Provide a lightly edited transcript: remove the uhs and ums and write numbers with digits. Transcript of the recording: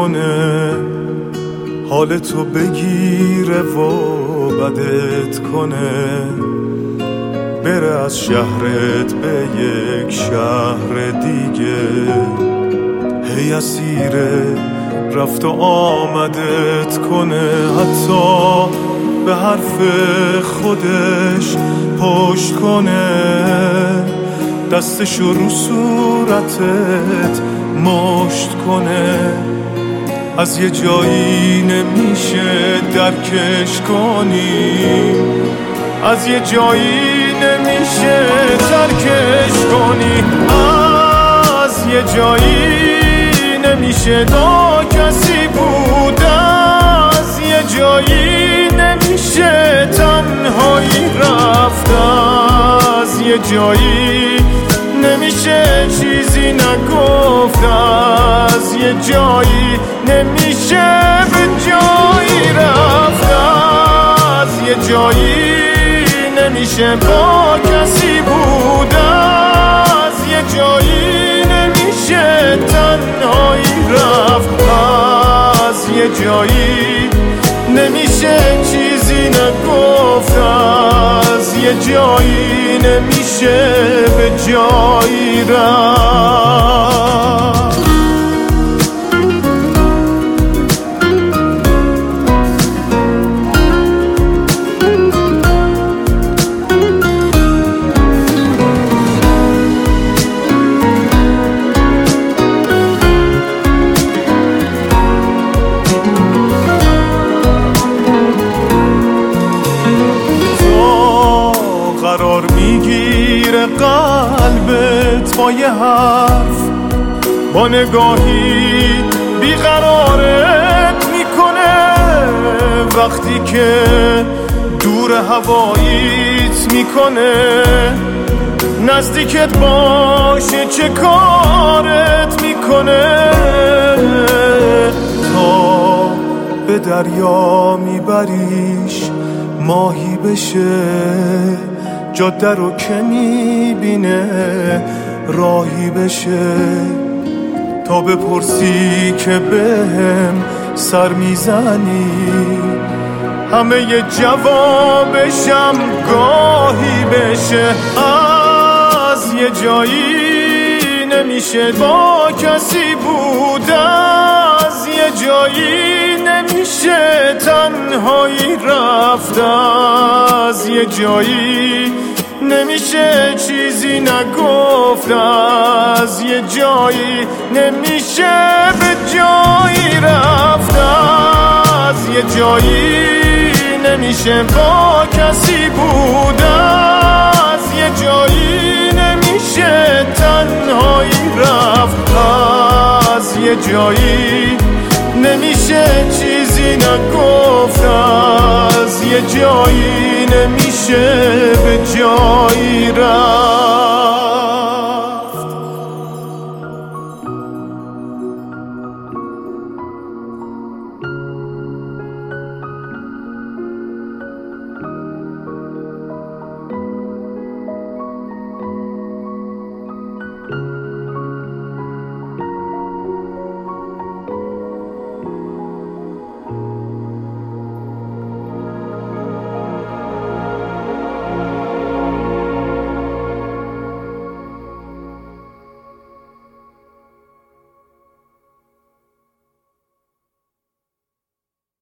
کنه، حالتو بگیره و بدت کنه، بره از شهرت به یک شهر دیگه، هی اسیره رفت و آمدت کنه، حتی به حرف خودش پشت کنه، دستشو رو صورتت مشت کنه، از یه جایی نمیشه درکش کنی، از یه جایی نمیشه ترکش کنی، از یه جایی نمیشه با کسی بود، از یه جایی نمیشه تنهایی رفت، از یه جایی نمیشه چیزی نگفت، از یه جایی نمیشه به جایی رفت، از یه جایی نمیشه با کسی بود، از یه جایی نمیشه تنهایی رفت، از یه جایی نمیشه چیزی نگفت، از یه جایی نمیشه به جایی رفت. قرار میگیره قلبت با یه حرف، با نگاهی بیقرارت میکنه، وقتی که دور هواییت میکنه، نزدیکت باشه چه کارت میکنه، تا به دریا میبریش ماهی بشه، جاده رو که میبینه راهی بشه، تا بپرسی که بهم سر میزنی، همه ی جوابشم گاهی بشه، از یه جایی نمیشه با کسی بود، از یه جایی نمیشه تنهایی رفت، از یه جایی نمیشه چیزی نگفت، از یه جایی نمیشه به جایی رفت، از یه جایی نمیشه با کسی بود، از یه جایی نمیشه تنهایی رفت، از یه جایی نمیشه چیزی نگفت، از یه جایی نمیشه به جایی رفت.